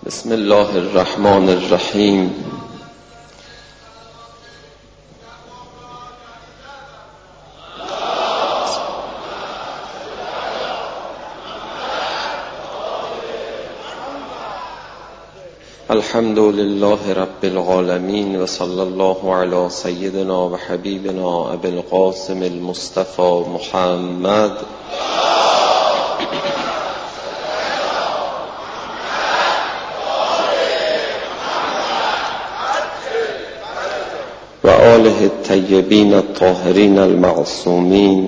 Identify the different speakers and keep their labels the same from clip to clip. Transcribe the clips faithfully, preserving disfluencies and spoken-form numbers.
Speaker 1: بسم الله الرحمن الرحیم. الحمد لله رب العالمین و صلی الله علی سیدنا و حبیبنا ابی القاسم المصطفى محمد و آله الطیبین الطاهرین المعصومین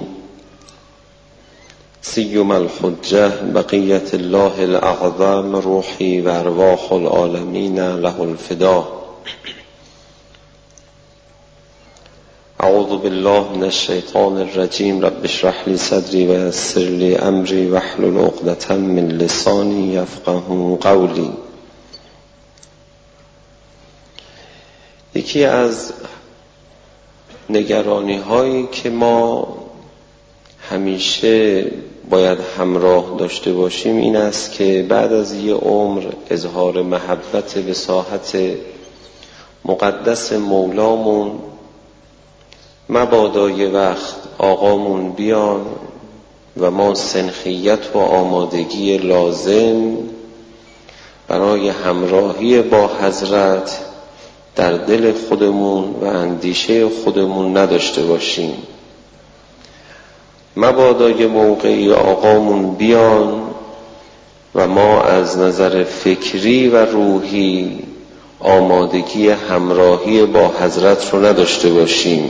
Speaker 1: سیما الحجة بقیة الله الاعظم روحی و ارواح العالمین له الفدا. اعوذ بالله من الشیطان الرجیم. رب اشرح لی صدری و یسر لی امری واحلل عقدة من لسانی یفقهوا قولی. یکی از نگرانی هایی که ما همیشه باید همراه داشته باشیم این است که بعد از یه عمر اظهار محبت به ساحت مقدس مولامون مبادا یه وقت آقامون بیان و ما سنخیت و آمادگی لازم برای همراهی با حضرت در دل خودمون و اندیشه خودمون نداشته باشیم. مبادا یه موقعی آقامون بیان و ما از نظر فکری و روحی آمادگی همراهی با حضرت رو نداشته باشیم.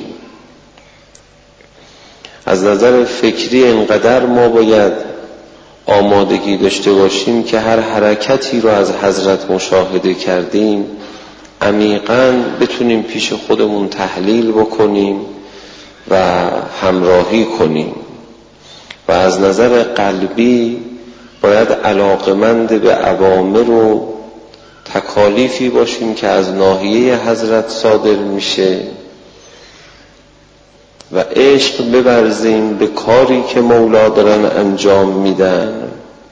Speaker 1: از نظر فکری انقدر ما باید آمادگی داشته باشیم که هر حرکتی رو از حضرت مشاهده کردیم عمیقاً بتونیم پیش خودمون تحلیل بکنیم و همراهی کنیم. و از نظر قلبی باید علاقمند به اوامر و تکالیفی باشیم که از ناحیه حضرت صادر میشه و عشق ببرزیم به کاری که مولا دارن انجام میدن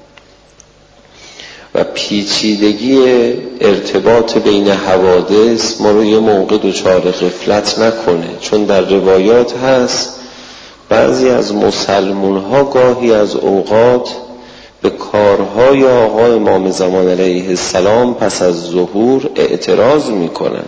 Speaker 1: و پیچیدگی ارتباط بین حوادث ما رو یه موقع دچار غفلت نکنه. چون در روایات هست بعضی از مسلمون ها گاهی از اوقات به کارهای آقا امام زمان علیه السلام پس از ظهور اعتراض میکنن.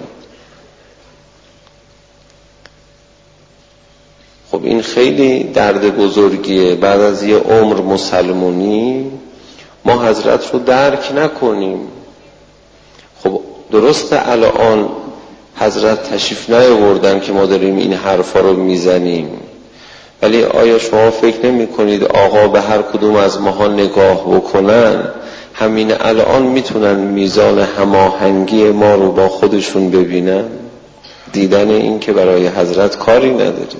Speaker 1: خب این خیلی درد بزرگیه. بعد از یه عمر مسلمونی ما حضرت رو درک نکنیم. خب درسته الان حضرت تشریف نیاوردن که ما داریم این حرفا رو میزنیم، ولی آیا شما فکر نمی کنید آقا به هر کدوم از ماها نگاه بکنن همین الان میتونن میزان هماهنگی ما رو با خودشون ببینن؟ دیدن این که برای حضرت کاری نداریم.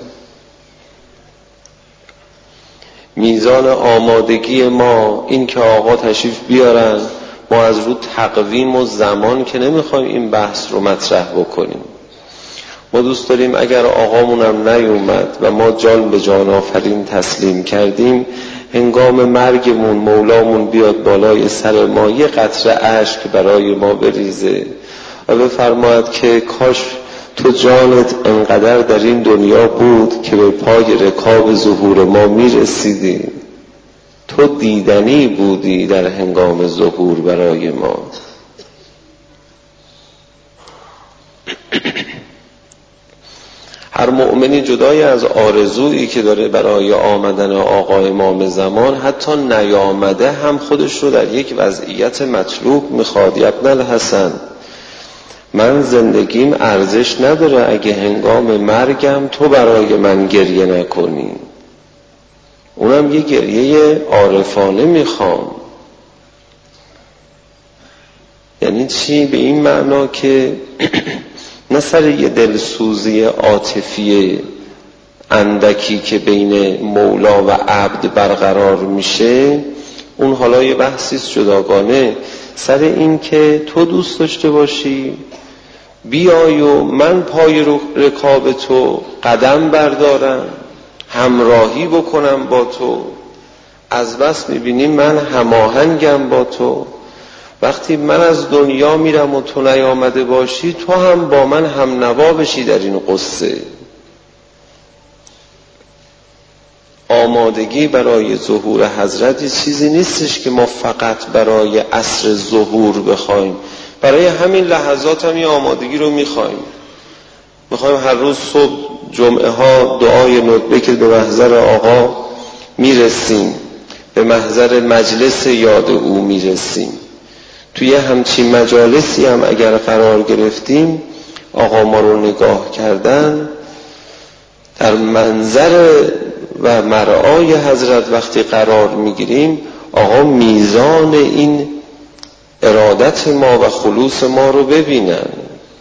Speaker 1: میزان آمادگی ما این که آقا تشریف بیارن، ما از رو تقویم و زمان که نمیخوایم این بحث رو مطرح بکنیم. ما دوست داریم اگر آقامونم نیومد و ما جان به جان آفرین تسلیم کردیم هنگام مرگمون مولامون بیاد بالای سر ما یه قطره اشک برای ما بریزه و بفرماید که کاش تو جانت انقدر در این دنیا بود که به پای رکاب ظهور ما میرسیدی. تو دیدنی بودی در هنگام ظهور برای ما. هر مؤمنی جدای از آرزویی که داره برای آمدن آقا امام زمان حتی نیامده هم خودش رو در یک وضعیت مطلوب میخواد. ابن الحسن، من زندگیم ارزش نداره اگه هنگام مرگم تو برای من گریه نکنی. اونم یه گریه عارفانه میخوام. یعنی چی؟ به این معنا که نه سر یه دلسوزی عاطفی اندکی که بین مولا و عبد برقرار میشه، اون حالا یه بحثیست جداگانه، سر این که تو دوست داشته باشی بیای و من پای رکاب تو قدم بردارم، همراهی بکنم با تو. از بس میبینی من هماهنگم با تو، وقتی من از دنیا میرم و تو نیامده باشی، تو هم با من هم نوا بشی در این قصه. آمادگی برای ظهور حضرت چیزی نیستش که ما فقط برای عصر ظهور بخوایم، برای همین لحظات هم این آمادگی رو میخوایم. میخوایم هر روز صبح جمعه ها دعای ندبه که به محضر آقا میرسیم، به محضر مجلس یاد او میرسیم. توی همچین مجالسی هم اگر قرار گرفتیم، آقا ما رو نگاه کردن، در منظر و مرعای حضرت وقتی قرار میگیریم، آقا میزان این ارادت ما و خلوص ما رو ببینن.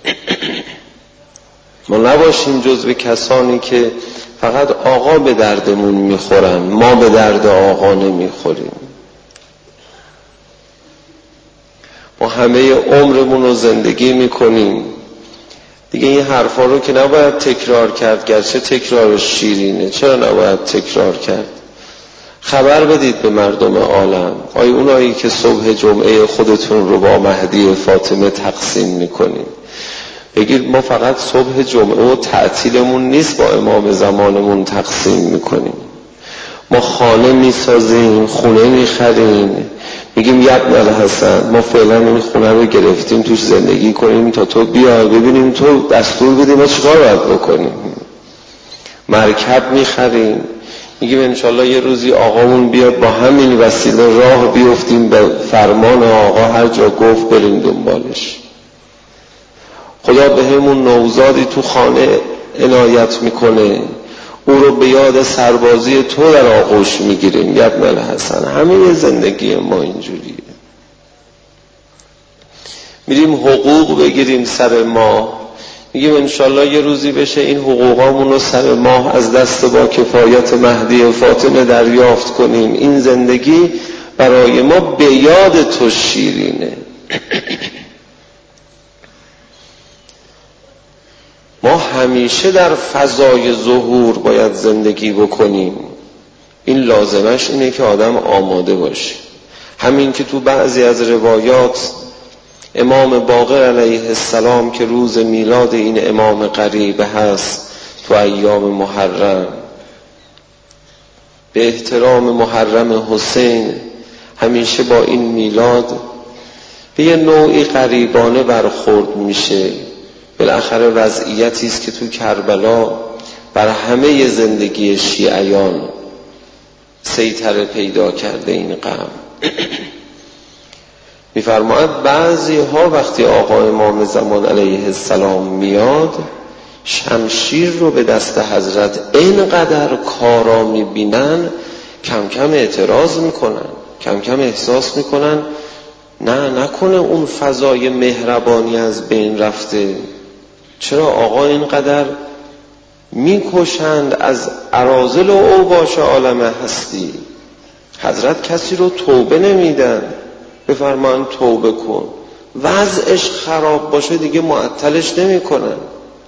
Speaker 1: ما نباشیم جزو کسانی که فقط آقا به دردمون میخورن، ما به درد آقا نمیخوریم. ما همه عمرمون رو زندگی میکنیم دیگه. این حرفا رو که نباید تکرار کرد، گرچه تکرارش شیرینه، چرا نباید تکرار کرد؟ خبر بدید به مردم عالم. آیا اونایی که صبح جمعه خودتون رو با مهدی فاطمه تقسیم میکنیم، بگید ما فقط صبح جمعه و تعطیلمون نیست با امام زمانمون تقسیم میکنیم. ما خانه میسازیم، خونه میخریم، میگیم یبن الحسن ما فعلا این خونه رو گرفتیم توش زندگی کنیم تا تو بیا ببینیم تو دستور بدیم ما چیکار باید بکنیم. مرکب میخریم، میگیم انشالله یه روزی آقامون بیاد با همین وسیله راه بیفتیم به فرمان آقا، هر جا گفت بریم دنبالش. خدا به همون نوزادی تو خانه عنایت میکنه، او رو به یاد سربازی تو در آغوش میگیریم. یبن الحسن همه زندگی ما اینجوریه. میریم حقوق بگیریم سر ماه، میگیم انشالله یه روزی بشه این حقوقامون رو سر ماه از دست با کفایت مهدی فاطمه دریافت کنیم. این زندگی برای ما به یاد تو شیرینه. ما همیشه در فضای ظهور باید زندگی بکنیم. این لازمش اینه که آدم آماده باشه. همین که تو بعضی از روایات امام باقر علیه السلام که روز میلاد این امام غریب هست تو ایام محرم، به احترام محرم حسین همیشه با این میلاد به یه نوعی غریبانه برخورد میشه. بالاخره وضعیتی است که تو کربلا بر همه زندگی شیعیان سیطره پیدا کرده. این غم میفرماید بعضی ها وقتی آقا امام زمان علیه السلام میاد، شمشیر رو به دست حضرت اینقدر کارا میبینن، کم کم اعتراض میکنن، کم کم احساس میکنن نه نکنه اون فضای مهربانی از بین رفته. چرا آقا اینقدر میکشند از اراذل و اوباش عالم هستی؟ حضرت کسی رو توبه نمیدن. بفرمان توبه کن، وضعش خراب باشه دیگه معطلش نمی کنن.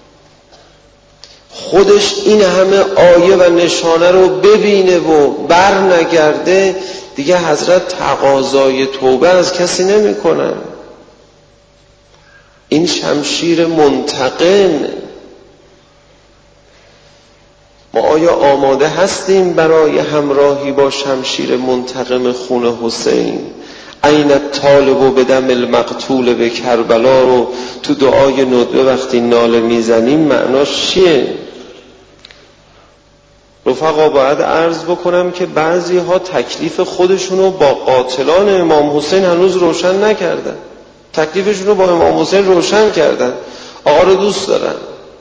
Speaker 1: خودش این همه آیه و نشانه رو ببینه و بر نگرده، دیگه حضرت تقاضای توبه از کسی نمی کنن. این شمشیر منتقم. ما آیا آماده هستیم برای همراهی با شمشیر منتقم خون حسین؟ عین الطالب و بدم المقتول به کربلا رو تو دعای ندبه وقتی ناله میزنیم معناش چیه؟ رفقا باید عرض بکنم که بعضی ها تکلیف خودشونو با قاتلان امام حسین هنوز روشن نکردن. تکلیفشونو با امام حسین روشن کردن، آقا رو دوست دارن،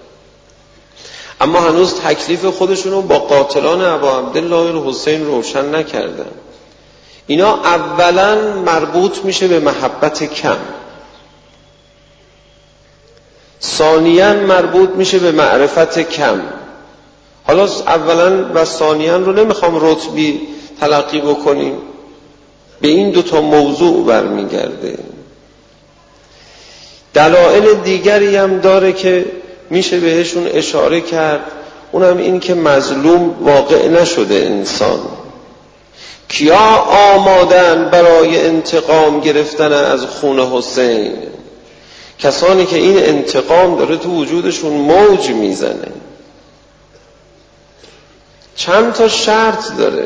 Speaker 1: اما هنوز تکلیف خودشونو با قاتلان ابا عبدالله الحسین روشن نکردن. اینا اولا مربوط میشه به محبت کم، ثانیاً مربوط میشه به معرفت کم. حالا اولا و ثانیاً رو نمیخوام رتبی تلقی بکنیم، به این دوتا موضوع برمیگرده. دلایل دیگری هم داره که میشه بهشون اشاره کرد، اونم این که مظلوم واقع نشده انسان. کیا آمادن برای انتقام گرفتن از خون حسین؟ کسانی که این انتقام داره تو وجودشون موج میزنه. چند تا شرط داره.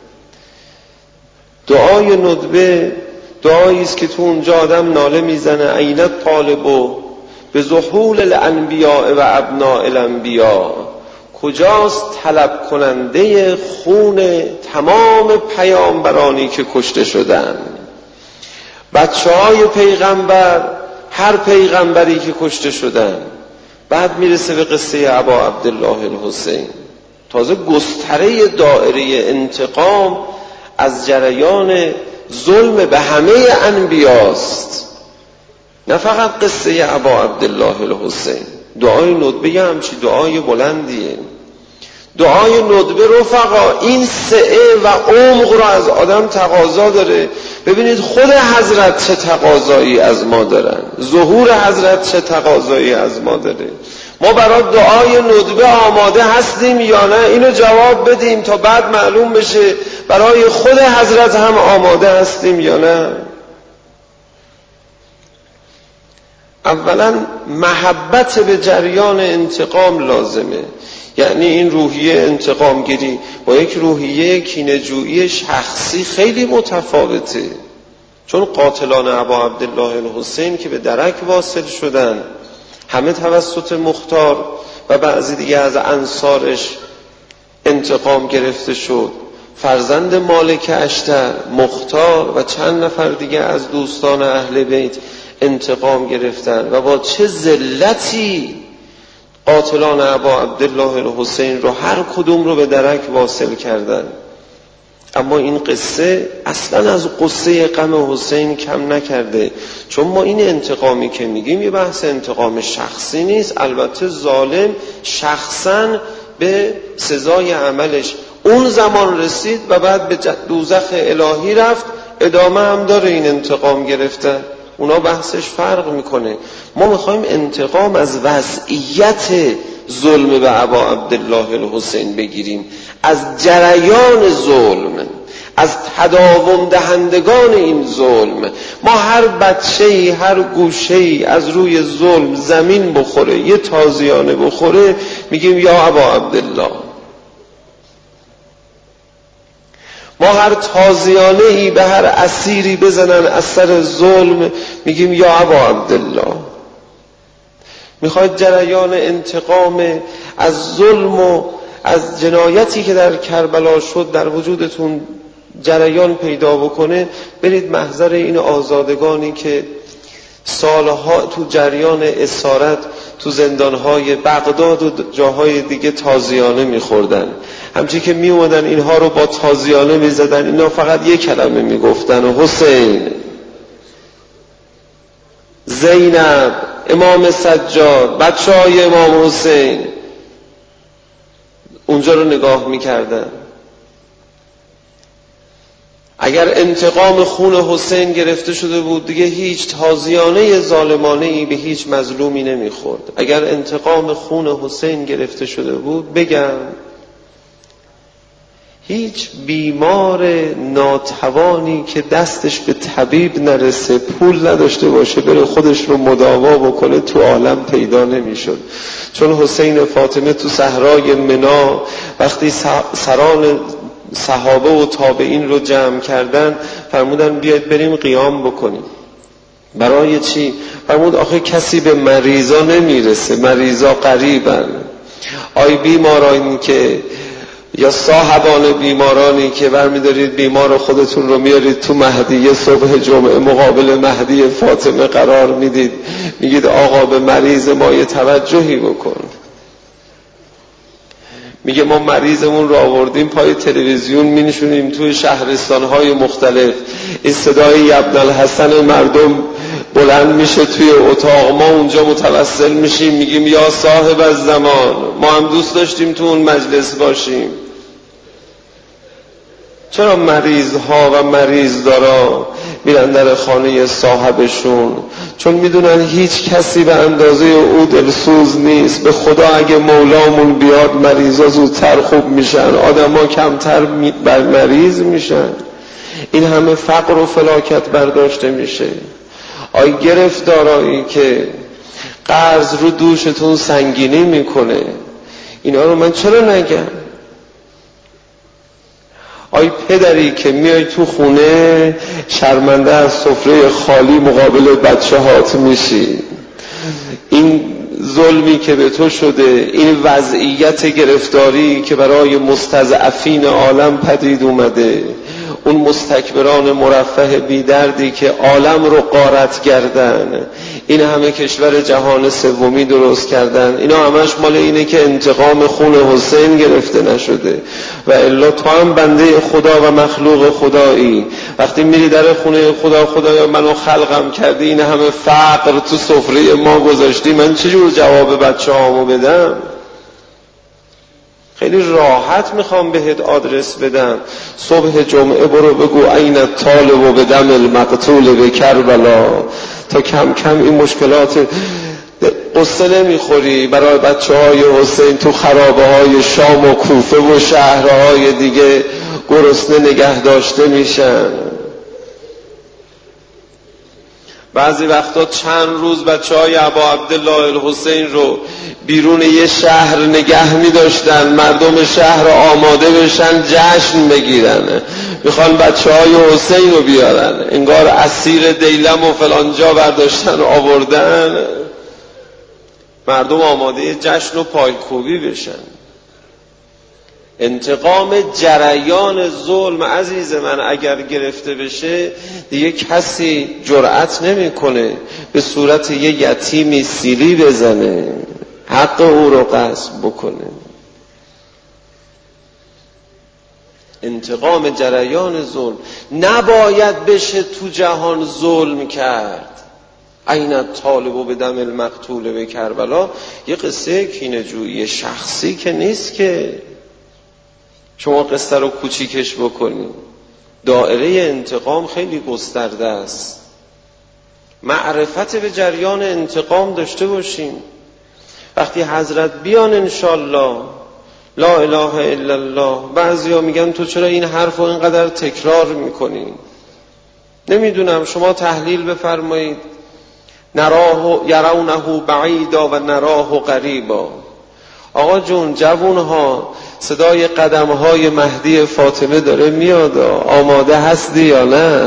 Speaker 1: دعای ندبه دعایی است که تو اونجا آدم ناله میزنه عین طالبو به ظهول الانبیاء و ابناء الانبیاء، کجاست طلب کننده خون تمام پیامبرانی که کشته شدن، بچه های پیغمبر، هر پیغمبری که کشته شدن. بعد میرسه به قصه ابا عبدالله الحسین. تازه گستره دائره انتقام از جریان ظلم به همه انبیاست، نه فقط قصه ابا عبدالله الحسین. دعای ندبه همچی دعای بلندیه. دعای ندبه رفقا این سعه و عمق رو از آدم تقاضا داره. ببینید خود حضرت چه تقاضایی از ما دارن، ظهور حضرت چه تقاضایی از ما داره. ما برای دعای ندبه آماده هستیم یا نه؟ اینو جواب بدیم تا بعد معلوم بشه برای خود حضرت هم آماده هستیم یا نه. اولا محبت به جریان انتقام لازمه. یعنی این روحیه انتقام گیری با یک روحیه کینه‌جویی شخصی خیلی متفاوته. چون قاتلان ابا عبدالله الحسین که به درک واصل شدن، همه توسط مختار و بعضی دیگه از انصارش انتقام گرفته شد. فرزند مالک اشتر، مختار و چند نفر دیگه از دوستان اهل بیت انتقام گرفتن و با چه ذلتی قاتلان ابا عبدالله الحسین رو هر کدوم رو به درک واصل کردن. اما این قصه اصلا از قصه غم حسین کم نکرده. چون ما این انتقامی که میگیم یه بحث انتقام شخصی نیست. البته ظالم شخصا به سزای عملش اون زمان رسید و بعد به دوزخ الهی رفت. ادامه هم داره این انتقام گرفتن، اونا بحثش فرق میکنه. ما میخوایم انتقام از وضعیت ظلم به ابا عبدالله الحسین بگیریم، از جریان ظلم، از تداوم دهندگان این ظلم. ما هر بچه‌ای، هر گوشه‌ای از روی ظلم زمین بخوره، یه تازیانه بخوره، میگیم یا ابا عبدالله. ما هر تازیانه‌ای به هر اسیری بزنن از سر ظلم، میگیم یا ابا عبدالله. میخواید جریان انتقام از ظلم و از جنایتی که در کربلا شد در وجودتون جریان پیدا بکنه، برید محضر این آزادگانی که سالها تو جریان اسارت تو زندانهای بغداد و جاهای دیگه تازیانه میخوردن. همچی که میومدن اینها رو با تازیانه میزدن، اینا فقط یک کلمه میگفتن: حسین، زینب، امام سجاد، بچه های امام حسین. اونجا رو نگاه میکردن. اگر انتقام خون حسین گرفته شده بود دیگه هیچ تازیانه ظالمانه ای به هیچ مظلومی نمیخورد. اگر انتقام خون حسین گرفته شده بود، بگم هیچ بیمار ناتوانی که دستش به طبیب نرسه، پول نداشته باشه بره خودش رو مداوا بکنه، تو عالم پیدا نمیشد. چون حسین فاطمه تو صحرای منا وقتی سران صحابه و تابعین رو جمع کردن، فرمودن بیاید بریم قیام بکنیم. برای چی؟ فرمود آخه کسی به مریضا نمیرسه، مریضا غریبن. آی بیمارانی که یا صاحبان بیمارانی که برمیدارید بیمار خودتون رو میارید تو مهدیه صبح جمعه مقابل مهدی فاطمه قرار میدید، میگید آقا به مریض ما یه توجهی بکن. میگه ما مریضمون رو آوردیم پای تلویزیون مینشونیم توی شهرستانهای مختلف، این صدای ابن الحسن مردم بلند میشه توی اتاق، ما اونجا متوسل میشیم میگیم یا صاحب از زمان، ما هم دوست داشتیم تو اون مجلس باشیم. چرا مریض ها و مریض دارا میرن در خانه صاحبشون؟ چون میدونن هیچ کسی به اندازه او دلسوز نیست. به خدا اگه مولامون بیاد مریضا زودتر خوب میشن، آدم ها کمتر بر مریض میشن. این همه فقر و فلاکت برداشته میشه؟ آیا گرفتارایی که قرض رو دوشتون سنگینی میکنه اینا رو من چرا نگم؟ آی پدری که میای تو خونه شرمنده از سفره خالی مقابل بچه هات میشی، این ظلمی که به تو شده، این وضعیت گرفتاری که برای مستضعفین عالم پدید اومده، اون مستکبران مرفه بیدردی که عالم رو غارت کردن، این همه کشور جهان سومی درست کردن، اینا همش مال اینه که انتقام خون حسین گرفته نشده. و الا تو هم بنده خدا و مخلوق خدایی، وقتی میری در خونه خدا، خدایا منو خلقم کردی، این همه فقر تو سفره ما گذاشتی، من چجور جواب بچه هامو بدم؟ خیلی راحت میخوام بهت آدرس بدم. صبح جمعه برو بگو این الطالب بدم المقتول به کربلا، تا کم کم این مشکلات قصه نمیخوری برای بچه های حسین تو خرابه های شام و کوفه و شهرهای دیگه گرسنه نگه داشته میشن. بعضی وقتا چند روز بچه های ابا عبدالله الحسین رو بیرون یه شهر نگه می داشتن، مردم شهر آماده بشن جشن بگیرن، میخوان بچه های حسین رو بیارن، انگار اسیر دیلم و فلانجا برداشتن و آوردن، مردم آماده جشن و پایکوبی بشن. انتقام جریان ظلم عزیز من اگر گرفته بشه دیگه کسی جرأت نمیکنه به صورت یه یتیمی سیلی بزنه، حق او رو غصب بکنه. انتقام جریان ظلم نباید بشه تو جهان ظلم کرد. این الطالب بدم المقتول به کربلا یه قصه کینه‌جویی شخصی که نیست که شما قصه رو کوچیکش بکنید. دائره انتقام خیلی گسترده است. معرفت به جریان انتقام داشته باشیم. وقتی حضرت بیان انشالله لا اله الا الله، بعضیا میگن تو چرا این حرف رو اینقدر تکرار میکنی؟ نمیدونم، شما تحلیل بفرمایید. نراه یرونه بعیدا و نراه قریبا. آقا جون، جوونها صدای قدمهای مهدی فاطمه داره میاد، آماده هستی یا نه؟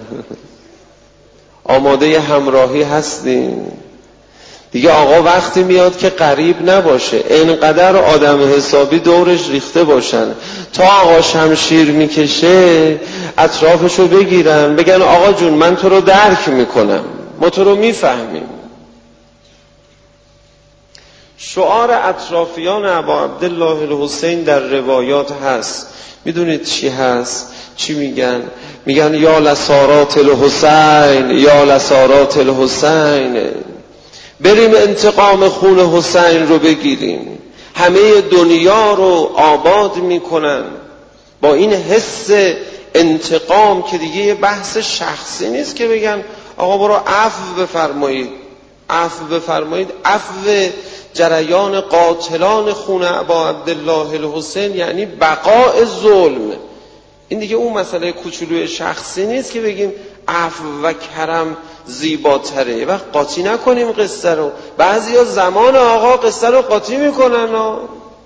Speaker 1: آماده همراهی هستیم دیگه؟ آقا وقتی میاد که قریب نباشه، اینقدر آدم حسابی دورش ریخته باشن تا آقا شمشیر میکشه اطرافشو بگیرن بگن آقا جون من تو رو درک میکنم، ما تو رو میفهمیم. شعار اطرافیان ابا عبدالله الحسین در روایات هست، میدونید چی هست؟ چی میگن؟ میگن یا لسارات الحسین، یا لسارات الحسین، بریم انتقام خون حسین رو بگیریم. همه دنیا رو آباد میکنن با این حس انتقام که دیگه یه بحث شخصی نیست که بگن آقا برو عفو بفرمایید، عفو بفرمایید. عفو جریان قاتلان خون ابا عبدالله الحسین یعنی بقاء ظلم. این دیگه اون مسئله کوچولوی شخصی نیست که بگیم عفو و کرم زیباتره. وقت قاطی نکنیم قصه رو. بعضیا زمان آقا قصه رو قاطی میکنن ها.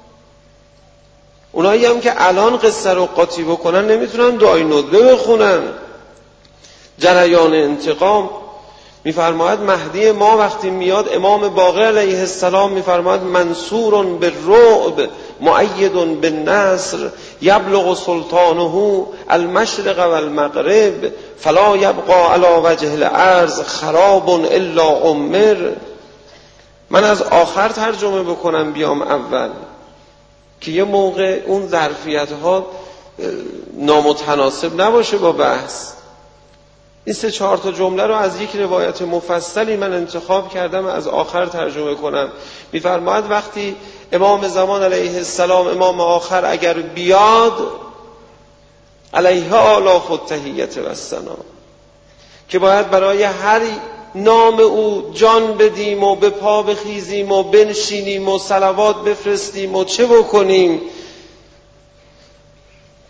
Speaker 1: اونایی هم که الان قصه رو قاطی بکنن نمیتونن دعای ندبه بخونن. جریان انتقام میفرماید مهدی ما وقتی میاد، امام باقر علیه السلام میفرماید منصور بالرعب مؤید بالنصر یبلغ سلطانه المشرق والمغرب فلا یبقى علی وجه الارض خراب الا عمر. من از آخر ترجمه بکنم بیام اول که یه موقع اون ظرفیت ها نامتناسب نباشه با بحث. این سه چهار تا جمله رو از یک روایت مفصلی من انتخاب کردم از آخر ترجمه کنم. میفرماید وقتی امام زمان علیه السلام، امام آخر، اگر بیاد علیه آلاف التحیت و الثنا، که باید برای هر نام او جان بدیم و به پا بخیزیم و بنشینیم و صلوات بفرستیم و چه بکنیم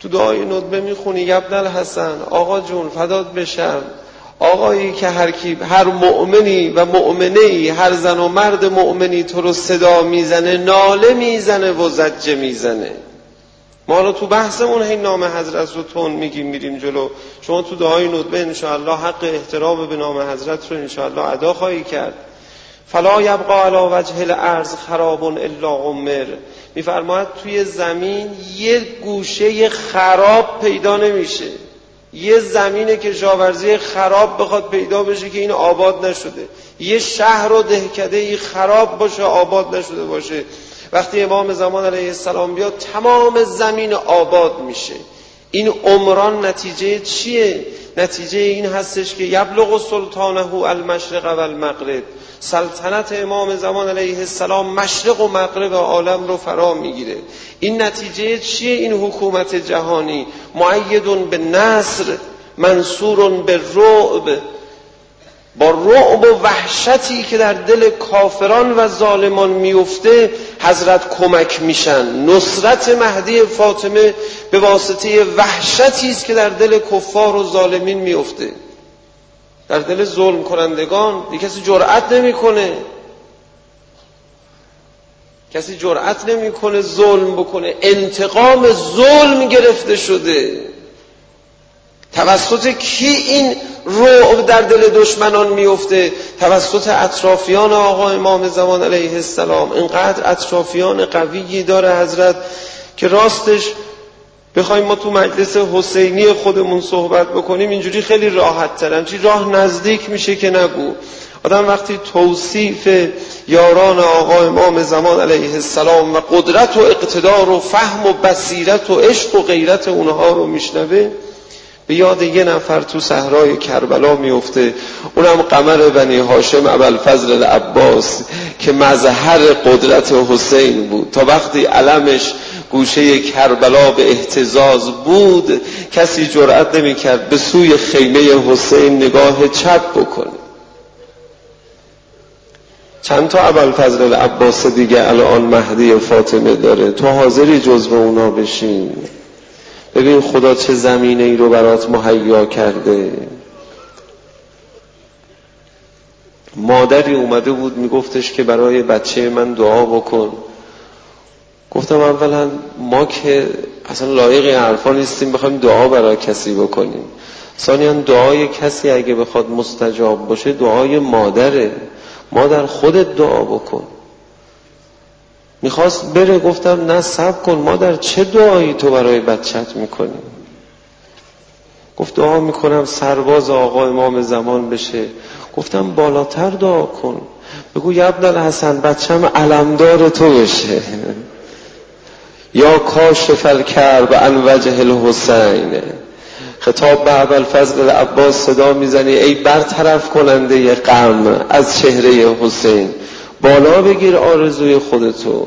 Speaker 1: تو دعای ندبه میخونی یبن الحسن، آقا جون فدات بشم، آقایی که هر کی هر مؤمنی و مؤمنه‌ای، هر زن و مرد مؤمنی تو رو صدا میزنه، ناله میزنه و زجه میزنه. ما رو تو بحثمون هی نام حضرت رو تون میگیم میریم جلو، شما تو دعای ندبه انشاءالله حق احترام به نام حضرت رو انشاءالله ادا خواهی کرد. فلا یبقى علی وجه الارض خراب الا عمر، میفرماید توی زمین یه گوشه خراب پیدا نمیشه، یه زمین کشاورزی خراب بخواد پیدا بشه که این آباد نشده، یه شهر و دهکده خراب باشه آباد نشده باشه، وقتی امام زمان علیه السلام بیاد تمام زمین آباد میشه. این عمران نتیجه چیه؟ نتیجه این هستش که یبلغ سلطانه المشرق و المغرب، سلطنت امام زمان علیه السلام مشرق و مغرب عالم رو فرا میگیره. این نتیجه چیه؟ این حکومت جهانی مؤید به نصر منصور به رعب، با رعب و وحشتی که در دل کافران و ظالمان میفته حضرت کمک میشن. نصرت مهدی فاطمه به واسطه وحشتی است که در دل کفار و ظالمین میفته، در دل ظلم کنندگان. دیگه کسی جرأت نمیکنه، کسی جرأت نمیکنه ظلم بکنه. انتقام ظلم گرفته شده. توسط کی این رعب در دل دشمنان میفته؟ توسط اطرافیان آقا امام زمان علیه السلام. اینقدر اطرافیان قویی داره حضرت که راستش بخوایم ما تو مجلس حسینی خودمون صحبت بکنیم اینجوری خیلی راحت ترم، چی راه نزدیک میشه که نگو. آدم وقتی توصیف یاران آقا امام زمان علیه السلام و قدرت و اقتدار و فهم و بصیرت و عشق و غیرت اونها رو میشنوه، به یاد یه نفر تو صحرای کربلا میفته، اونم قمر بنی هاشم ابوالفضل العباس که مظهر قدرت حسین بود. تا وقتی علمش گوشه کربلا به اهتزاز بود کسی جرأت نمی‌کرد به سوی خیمه حسین نگاه چپ بکنه. چند تا ابوالفضل العباس دیگه الان مهدی فاطمه داره، تو حاضری جزو اونا بشین؟ ببین خدا چه زمینه ای رو برات مهیا کرده. مادری اومده بود میگفتش که برای بچه من دعا بکن. گفتم اولا ما که اصلا لایق حرفا نیستیم بخوایم دعا برای کسی بکنیم. ثانیاً دعای کسی اگه بخواد مستجاب باشه دعای مادره. مادر خودت دعا بکن. میخواست بره، گفتم نه صبر کن مادر، چه دعایی تو برای بچت میکنی؟ گفت دعا میکنم سرباز آقا امام زمان بشه. گفتم بالاتر دعا کن، بگو یا ابن الحسن بچم علمدار تو بشه. یا کاشف الکرب عن وجه الحسین. خطاب به ابوالفضل العباس صدا میزنی ای برطرف کننده غم از چهره حسین، بالا بگیر آرزوی خودتو.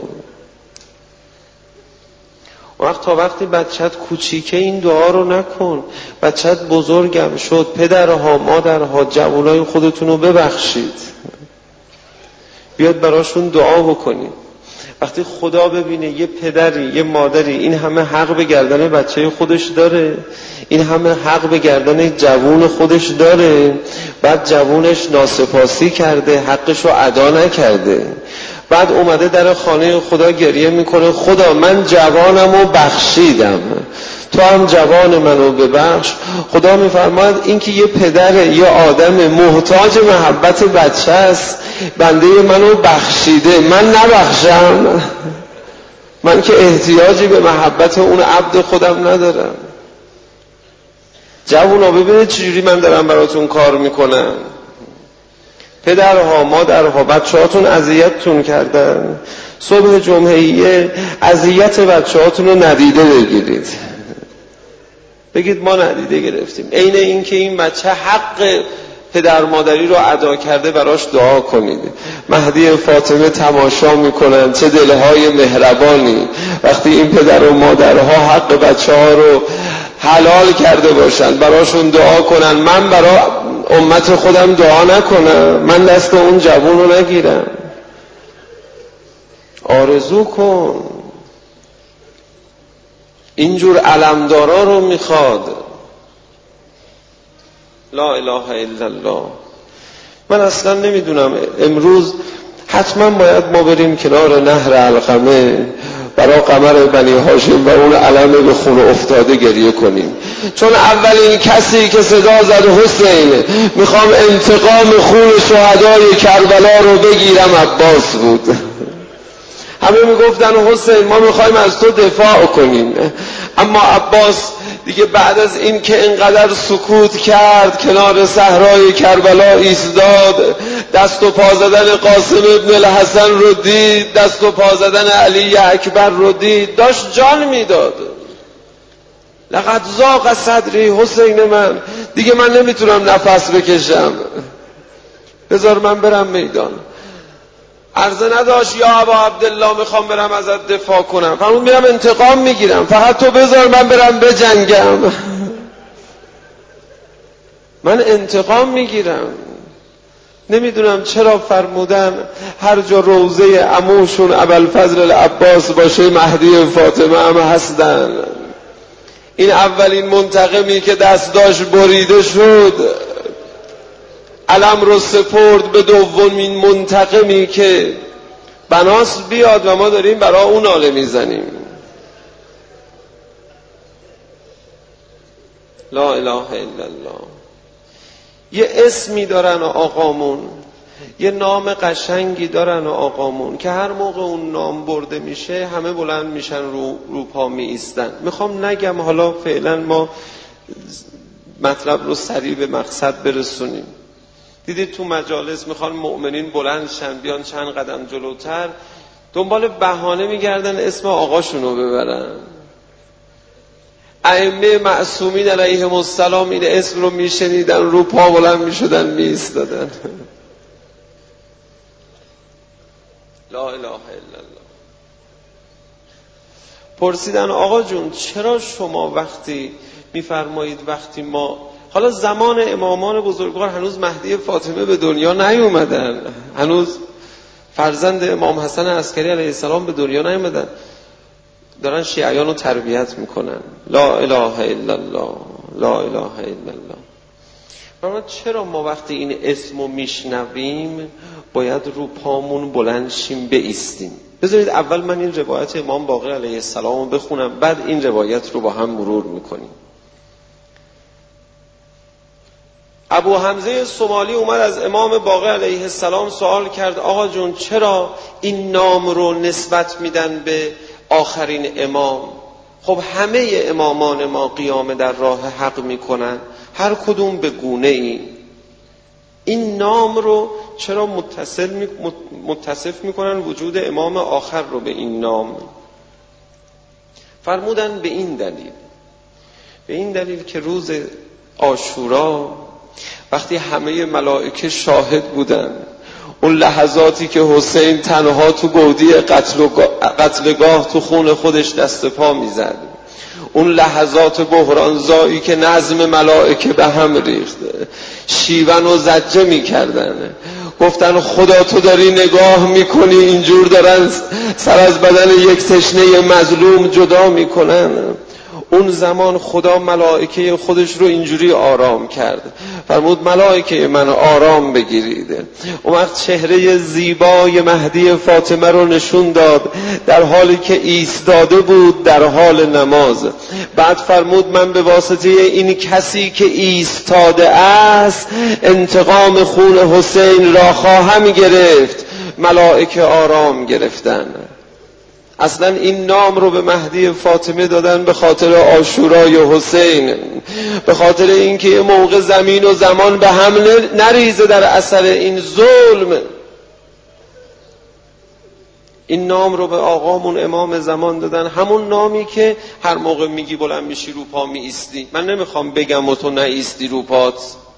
Speaker 1: وقت تا وقتی بچت کوچیکه این دعا رو نکن. بچت بزرگم شد، پدرها مادرها جوانای خودتون رو ببخشید، بیاد براشون دعا بکنید. وقتی خدا ببینه یه پدری یه مادری این همه حق به گردن بچه خودش داره، این همه حق به گردن جوون خودش داره، بعد جوونش ناسپاسی کرده، حقش رو ادا نکرده، بعد اومده در خانه خدا گریه میکنه خدا من جوانم رو بخشیدم تو هم جوان منو ببخش. خدا میفرماید این که یه پدر یه آدم محتاج محبت بچه است، بنده منو بخشیده، من نبخشم؟ من که احتیاجی به محبت اون عبد خودم ندارم. جوونا ببینید چجوری من دارم براتون کار میکنم. پدرها مادرها بچه هاتون اذیتتون کردن، صبح جمعهیه اذیت بچه هاتون رو ندیده بگیرید، بگید ما ندیده گرفتیم. عین این که این بچه حق پدر مادری رو ادا کرده براش دعا کنید. مهدی فاطمه تماشا میکنن چه دلهای مهربانی وقتی این پدر و مادرها حق بچه ها رو حلال کرده باشن براشون دعا کنن. من برای امت خودم دعا نکنم؟ من دست اون جوون رو نگیرم؟ آرزو کن. اینجور علمدارا رو میخواد. لا اله الا الله. من اصلا نمیدونم امروز حتما باید ما بریم کنار نهر علقمه برای قمر بنی هاشم و اون علم به خون افتاده گریه کنیم، چون اولین کسی که صدا زد حسین میخوام انتقام خون شهدای کربلا رو بگیرم عباس بود. همه میگفتن حسین ما میخوایم از تو دفاع کنیم، اما عباس دیگه بعد از این که انقدر سکوت کرد کنار صحرای کربلا ایستاد، دست و پا زدن قاسم ابن الحسن رو دید، دست و پا زدن علی اکبر رو دید، داشت جان میداد. لقد ضاق صدری، حسین من دیگه من نمیتونم نفس بکشم، بذار من برم میدان. عرضه نداشت یا ابا عبدالله میخوام برم ازت دفاع کنم، فرمود میرم انتقام میگیرم، فقط تو بذار من برم بجنگم. من انتقام میگیرم. نمیدونم چرا فرمودن هر جا روضه عموشون ابوالفضل العباس باشه مهدی فاطمه هم هستن. این اولین منتقمی که دستاش بریده شد علم رو سپرد به دومین منتقمی که بناس بیاد و ما داریم برای اون ناله میزنیم. لا اله الا الله. یه اسمی دارن آقامون، یه نام قشنگی دارن آقامون که هر موقع اون نام برده میشه همه بلند میشن رو, رو پا می ایستن. میخوام نگم، حالا فعلا ما مطلب رو سریع به مقصد برسونیم. دیدید تو مجالس میخوان مؤمنین بلند شن بیان چند قدم جلوتر، دنبال بهانه میگردن اسم آقاشونو ببرن. ائمه معصومین علیهم السلام این اسم رو میشنیدن رو پا بلند میشدن میایستادن. لا اله الا الله. پرسیدن آقا جون چرا شما وقتی میفرمایید وقتی ما، حالا زمان امامان بزرگوار هنوز مهدی فاطمه به دنیا نیومدن، هنوز فرزند امام حسن عسکری علیه السلام به دنیا نیومدن، دارن شیعیان رو تربیت میکنن. لا اله الا الله، لا اله الا الله. اما چرا ما وقتی این اسمو میشنویم باید رو پامون بلند شیم بایستیم؟ بذارید اول من این روایت امام باقر علیه السلام رو بخونم، بعد این روایت رو با هم مرور میکنیم. ابو حمزه صومالی اومد از امام باقر علیه السلام سوال کرد آقا جون چرا این نام رو نسبت میدن به آخرین امام؟ خب همه امامان ما قیام در راه حق میکنن، هر کدوم به گونه ای. این نام رو چرا متصل می... متصف میکنن وجود امام آخر رو به این نام؟ فرمودن به این دلیل، به این دلیل که روز عاشورا وقتی همه ملائکه شاهد بودن، اون لحظاتی که حسین تنها تو گودی قتلگاه تو خون خودش دست پا میزد، اون لحظات بحرانزایی که نظم ملائکه به هم ریخت، شیون و زجه میکردن، گفتن خدا تو داری نگاه میکنی اینجور دارن سر از بدن یک تشنه مظلوم جدا میکنن. اون زمان خدا ملائکه خودش رو اینجوری آرام کرد، فرمود ملائکه من آرام بگیرید. اون وقت چهره زیبای مهدی فاطمه رو نشون داد در حالی که ایستاده بود در حال نماز. بعد فرمود من به واسطه این کسی که ایستاده است انتقام خون حسین را خواهم گرفت. ملائکه آرام گرفتن. اصلا این نام رو به مهدی فاطمه دادن به خاطر عاشورای حسین، به خاطر اینکه یه موقع زمین و زمان به هم نریزه در اثر این ظلم. این نام رو به آقامون امام زمان دادن، همون نامی که هر موقع میگی بلند میشی رو پا می ایستی. من نمیخوام بگم و تو نایستی رو پات.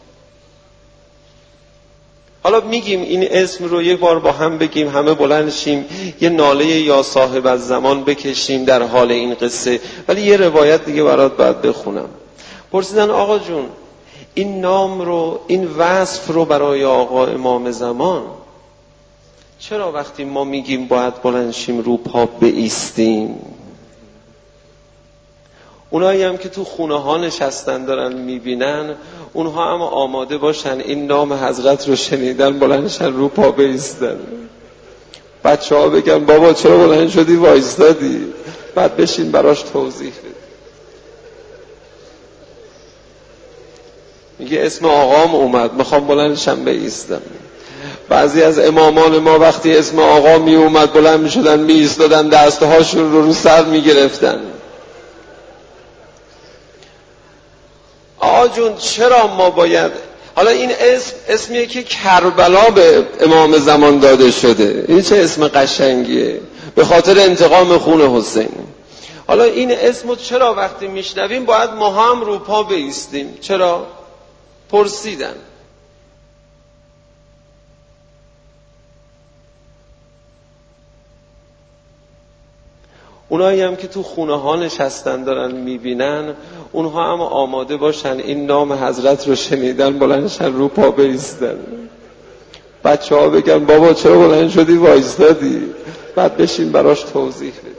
Speaker 1: حالا میگیم این اسم رو یک بار با هم بگیم، همه بلند شیم یه ناله یا صاحب از زمان بکشیم در حال این قصه. ولی یه روایت دیگه برات باید بخونم. پرسیدن آقا جون این نام رو، این وصف رو برای آقا امام زمان چرا وقتی ما میگیم باید بلند شیم رو پا بایستیم؟ اونایی هم که تو خونه ها نشستن دارن میبینن، اونها هم آماده باشن این نام حضرت رو شنیدن بلندشن رو پا بایستن. بچه ها بگن بابا چرا بلند شدی وایستادی؟ بعد بشین براش توضیح بده. میگه اسم آقام اومد میخوام بلندشم بایستم. بعضی از امامان ما وقتی اسم آقا می اومد بلند می شدن می ایستادن، دستهاشون رو رو سر می گرفتن. آقا جون چرا ما باید، حالا این اسم اسمیه که کربلا به امام زمان داده شده، این چه اسم قشنگیه، به خاطر انتقام خون حسین. حالا این اسمو چرا وقتی میشنویم باید ما هم رو پا بایستیم؟ چرا؟ پرسیدن. اونایی هم که تو خونه ها نشستن دارن میبینن، اونها هم آماده باشن این نام حضرت رو شنیدن بلندشن رو پا بایستن. بچه ها بگن بابا چرا بلند شدی وایستادی؟ بعد بشین براش توضیح بده.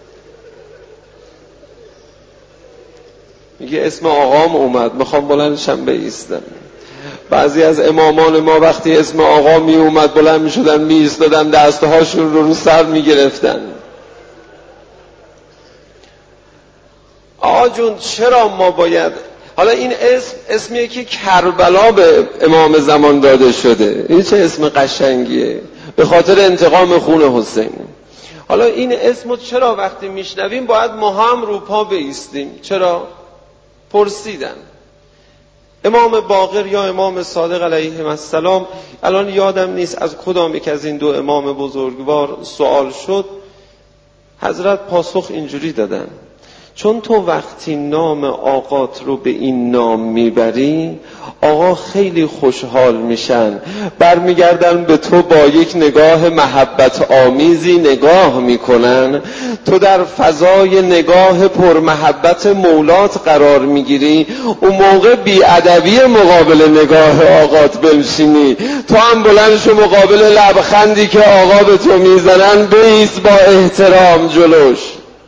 Speaker 1: میگه اسم آقام اومد میخوام بلندشم بایستم. بعضی از امامان ما وقتی اسم آقا می اومد بلند می شدن می ایستادن، دستهاشون رو رو سر می گرفتن. آقا جون چرا ما باید، حالا این اسم اسمیه که کربلا به امام زمان داده شده، این چه اسم قشنگیه، به خاطر انتقام خون حسین. حالا این اسمو چرا وقتی میشنویم باید ما هم رو پا بایستیم؟ چرا؟ پرسیدن. امام باقر یا امام صادق علیه السلام، الان یادم نیست از کدام یک از این دو امام بزرگوار سوال شد، حضرت پاسخ اینجوری دادن: چون تو وقتی نام آقات رو به این نام میبری، آقا خیلی خوشحال میشن، برمیگردن به تو با یک نگاه محبت آمیزی نگاه میکنن، تو در فضای نگاه پرمحبت مولات قرار میگیری، اون موقع بی‌ادبی مقابل نگاه آقات بنشینی، تو هم بلند شو مقابل لبخندی که آقا به تو میزنن بایست با احترام جلوش.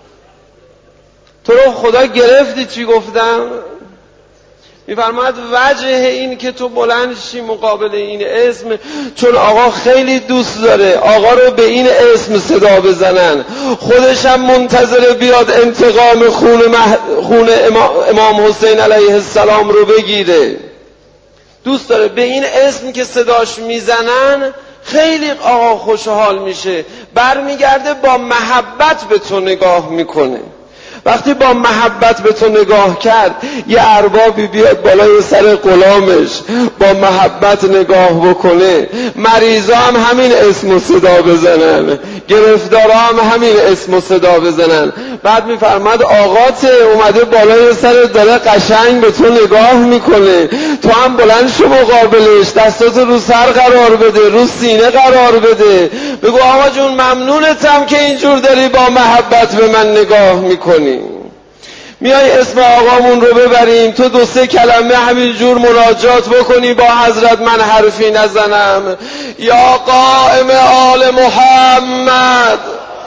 Speaker 1: تو رو خدا گرفتی چی گفتم؟ میفرماید وجه این که تو بلند شی مقابل این اسم، چون آقا خیلی دوست داره آقا رو به این اسم صدا بزنن، خودش هم منتظر بیاد انتقام خون, مح... خون امام حسین علیه السلام رو بگیره. دوست داره به این اسم که صداش میزنن خیلی آقا خوشحال میشه، برمیگرده با محبت به تو نگاه میکنه. وقتی با محبت به تو نگاه کرد، یه اربابی بیاد بالای سر غلامش با محبت نگاه بکنه، مریضا هم همین اسم و صدا بزنن، گرفتارا هم همین اسم و صدا بزنن. بعد میفرماد آقات اومده بالای سر داره قشنگ به تو نگاه میکنه، تو هم بلند شو مقابلش، دستاتو رو سر قرار بده، رو سینه قرار بده، بگو آقا جون ممنونتم که اینجور داری با محبت به من نگاه میکنی. میای اسم آقامون رو ببریم، تو دو سه کلمه همینجور مناجات بکنی با حضرت، من حرفی نزنم. یا قائم آل محمد،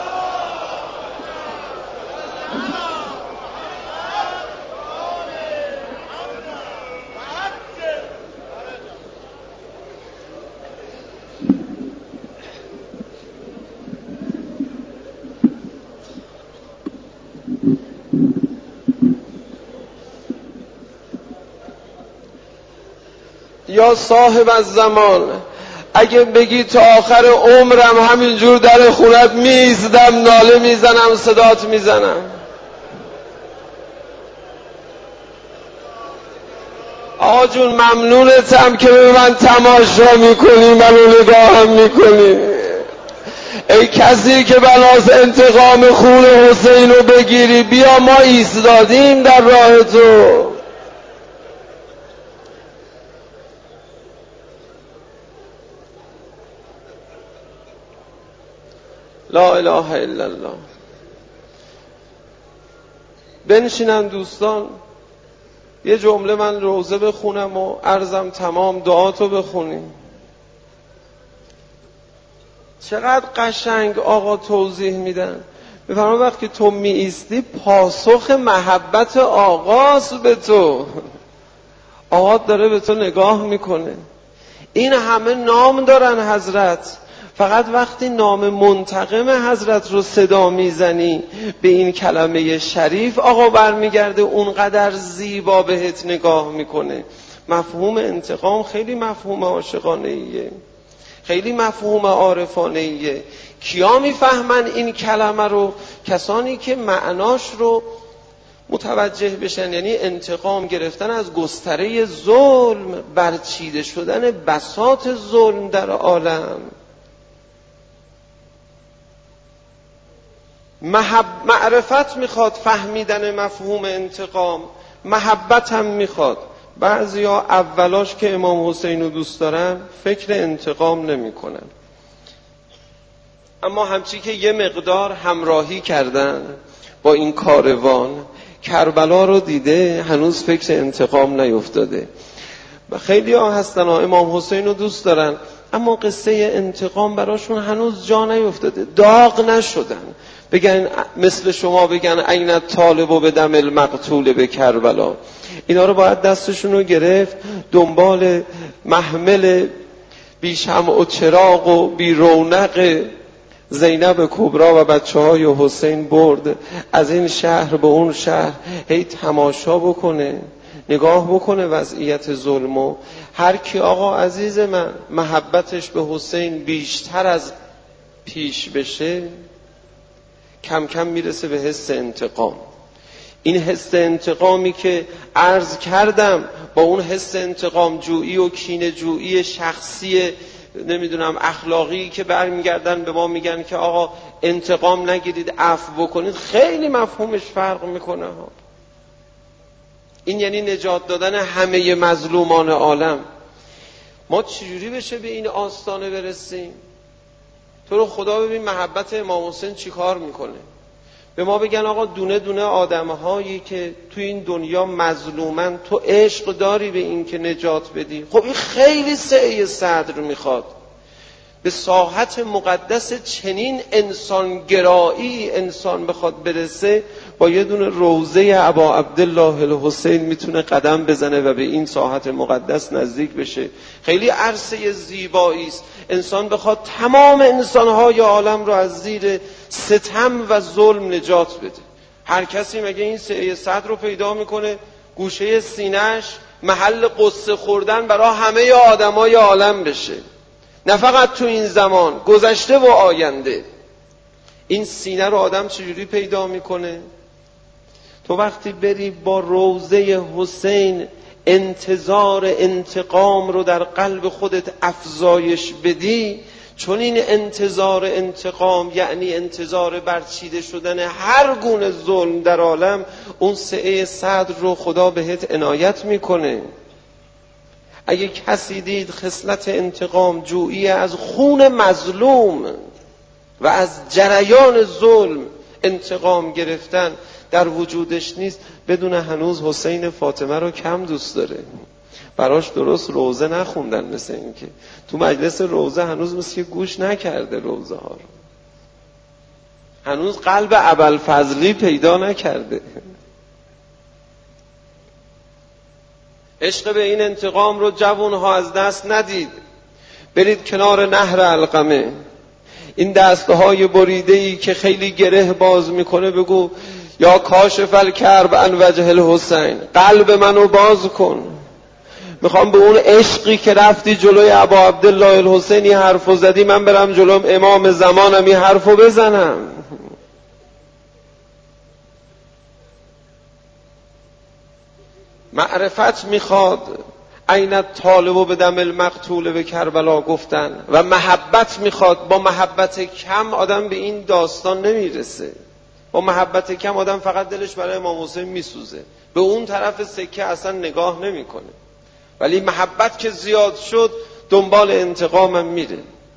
Speaker 1: یا صاحب الزمان، اگه بگی تا آخر عمرم همینجور در خونت میزدم، ناله میزنم، صدات میزنم. آقا جون ممنونتم که به من تماشا میکنی، منو نگاهم میکنی. ای کسی که بناس انتقام خون حسین رو بگیری، بیا ما ایستادیم در راه تو. لا اله الا الله. بنشینن دوستان، یه جمله من روزه بخونم و عرضم تمام، دعاتو بخونیم. چقدر قشنگ آقا توضیح میدن. میفرمان وقتی تو می ایستی پاسخ محبت آقاست به تو. آقا داره به تو نگاه میکنه. این همه نام دارن حضرت، فقط وقتی نام منتقم حضرت رو صدا میزنی به این کلمه شریف، آقا برمیگرده اونقدر زیبا بهت نگاه میکنه. مفهوم انتقام خیلی مفهوم عاشقانه ایه، خیلی مفهوم عارفانه ایه. کیا میفهمن این کلمه رو؟ کسانی که معناش رو متوجه بشن، یعنی انتقام گرفتن از گستره ظلم، برچیده شدن بساط ظلم در عالم. محب... معرفت میخواد فهمیدن مفهوم انتقام، محبت هم میخواد. بعضیا اولاش که امام حسین رو دوست دارن فکر انتقام نمی کنن، اما همچی که یه مقدار همراهی کردن با این کاروان، کربلا رو دیده هنوز فکر انتقام نیفتاده. و خیلی ها هستن ها امام حسین رو دوست دارن اما قصه انتقام براشون هنوز جا نیفتاده، داغ نشدن. بگن مثل شما بگن عین طالب و به دم المقتول به کربلا. اینا رو باید دستشون رو گرفت، دنبال محمل بی شمع و چراغ و بی رونق زینب کبرا و بچه های حسین برد از این شهر به اون شهر، هی تماشا بکنه، نگاه بکنه وضعیت ظلمو. هر کی آقا عزیز من محبتش به حسین بیشتر از پیش بشه، کم کم میرسه به حس انتقام. این حس انتقامی که عرض کردم با اون حس انتقام جویی و کینه جویی شخصی نمیدونم اخلاقی که برمیگردن به ما میگن که آقا انتقام نگیرید، عفو بکنید، خیلی مفهومش فرق میکنه ها. این یعنی نجات دادن همه مظلومان عالم. ما چجوری بشه به این آستانه برسیم؟ تو رو خدا ببین محبت امام حسین چی کار میکنه. به ما بگن آقا دونه دونه آدمهایی که تو این دنیا مظلومن تو عشق داری به این که نجات بدی. خب این خیلی سعی صدر میخواد. به ساحت مقدس چنین انسانگرایی انسان بخواد برسه، با یه دونه روضه ابا عبدالله الحسین میتونه قدم بزنه و به این ساحت مقدس نزدیک بشه. خیلی عرصه زیبایی است انسان بخواد تمام انسانهای عالم رو از زیر ستم و ظلم نجات بده. هر کسی مگه این سعی صدر رو پیدا میکنه گوشه سینه‌اش محل قصه خوردن برای همه آدمای عالم بشه، نه فقط تو این زمان، گذشته و آینده. این سینه رو آدم چجوری پیدا میکنه؟ تو وقتی بری با روضه حسین انتظار انتقام رو در قلب خودت افزایش بدی، چون این انتظار انتقام یعنی انتظار برچیده شدن هر گونه ظلم در عالم، اون سعه صدر رو خدا بهت عنایت میکنه. اگه کسی دید خصلت انتقام جویی از خون مظلوم و از جریان ظلم انتقام گرفتن در وجودش نیست، بدون هنوز حسین فاطمه رو کم دوست داره. براش درست روزه نخوندن، مثل این که تو مجلس روزه هنوز مثل که گوش نکرده روزه ها رو، هنوز قلب ابوالفضلی پیدا نکرده. عشق به این انتقام رو جوانها از دست ندید. برید کنار نهر علقمه، این دستهای بریده‌ای که خیلی گره باز میکنه بگو یا کاشف الکرب عن وجه الحسین، قلب منو باز کن، میخوام به اون عشقی که رفتی جلوی ابا عبدالله الحسینی حرفو زدی، من برم جلوم امام زمانم این حرفو بزنم. معرفت میخواد، عین طالب به دم المقتول به کربلا گفتن، و محبت میخواد. با محبت کم آدم به این داستان نمیرسه. با محبت کم آدم فقط دلش برای امام حسین میسوزه، به اون طرف سکه اصلا نگاه نمیکنه. ولی محبت که زیاد شد دنبال انتقامم میره.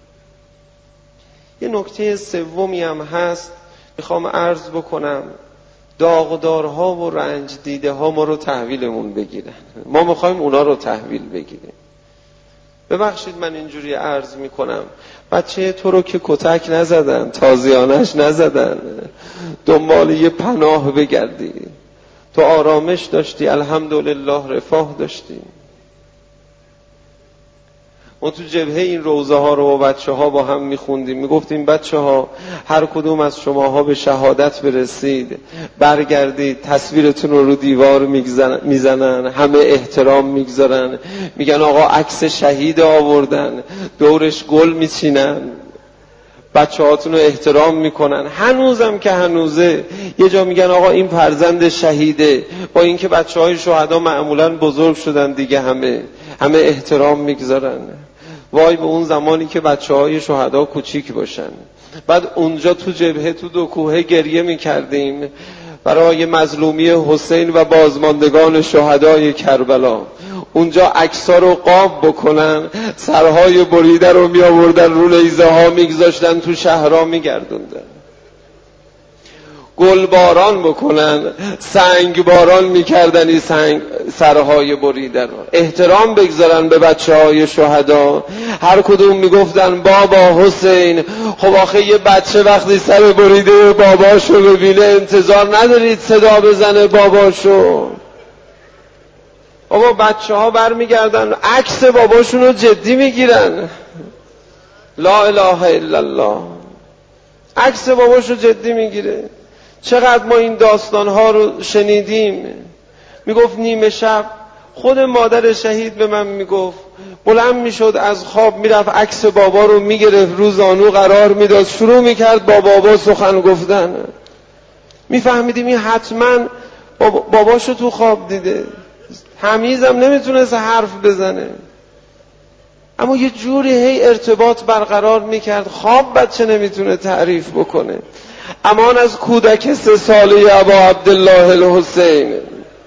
Speaker 1: یه نکته سومی هم هست میخوام عرض بکنم. داغدارها و رنج دیده ها ما رو تحویلمون بگیرن، ما میخوایم اونا رو تحویل بگیریم. ببخشید من اینجوری عرض میکنم، بچه تو رو که کتک نزدن، تازیانش نزدن، دنبال یه پناه بگردی، تو آرامش داشتی، الحمدلله رفاه داشتی. ما تو جبهه این روزه ها رو با بچه ها با هم میخوندیم، میگفتیم بچه ها هر کدوم از شماها به شهادت برسید برگردید، تصویرتون رو رو دیوار میزنن، همه احترام میگذارن، میگن آقا عکس شهید آوردن، دورش گل میچینن، بچه هاتون رو احترام میکنن. هنوزم که هنوزه یه جا میگن آقا این فرزند شهیده، با اینکه بچه های شهدا معمولا بزرگ شدن دیگه، همه همه احترام میگذارن. وای به اون زمانی که بچه های شهدا کوچیک باشن. بعد اونجا تو جبهه تو دو کوهه گریه میکردیم برای مظلومی حسین و بازماندگان شهدای کربلا. اونجا عکس‌ها رو قاب بکنن، سرهای بریده رو می آوردن رو نیزه ها میگذاشتن، تو شهرها میگردوندن، گل باران بکنن، سنگ باران میکردن این سنگ سرهای بریده رو. احترام بگذارن به بچه های شهدا. هر کدوم میگفتن بابا حسین. خب آخه یه بچه وقتی سر بریده باباشو ببینه انتظار ندارید صدا بزنه باباشو. بابا بچه ها بر میگردن عکس باباشون رو جدی میگیرن، لا اله الا الله، عکس باباشو جدی میگیره. چقدر ما این داستان ها رو شنیدیم. میگفت نیمه شب خود مادر شهید به من میگفت بلند میشد از خواب میرفت عکس بابا رو میگرفت رو زانو قرار میداد، شروع میکرد با بابا سخن گفتن. میفهمیدیم این حتما باباشو تو خواب دیده، تمیزم نمیتونست حرف بزنه، اما یه جوری هی ارتباط برقرار میکرد. خواب بچه نمیتونه تعریف بکنه. امان از کودک سه ساله ابا عبدالله الحسین.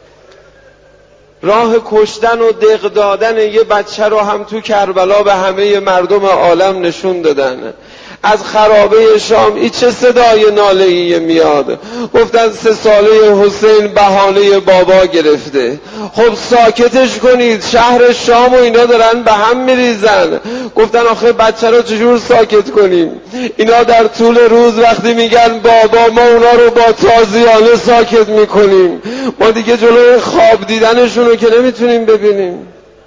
Speaker 1: راه کشتن و دق دادن یه بچه رو هم تو کربلا به همه مردم عالم نشون دادن. از خرابه شام این چه صدای ناله‌ای میاد؟ گفتن سه ساله حسین بهانه بابا گرفته. خب ساکتش کنید، شهر شام و اینا دارن به هم میریزن. گفتن آخه بچه رو چجور ساکت کنیم؟ اینا در طول روز وقتی میگن بابا ما اونا رو با تازیانه ساکت میکنیم، ما دیگه جلوی خواب دیدنشون رو که نمیتونیم ببینیم.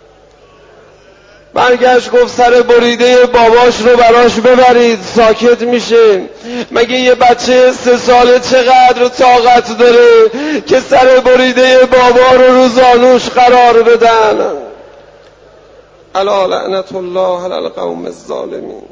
Speaker 1: برگشت گفت سر بریده باباش رو براش ببرید، ساکت میشه. مگه یه بچه سه ساله چقدر طاقت داره که سر بریده بابا رو رو زانوش قرار بدن؟ الا لعنت الله علی القوم الظالمین.